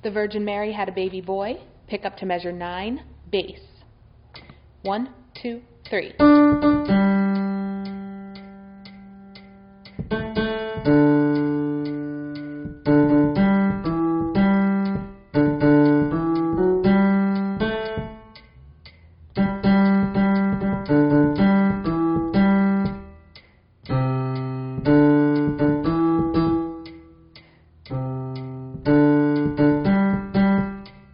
The Virgin Mary had a baby boy. Pick up to measure 9, bass. 1, 2, 3.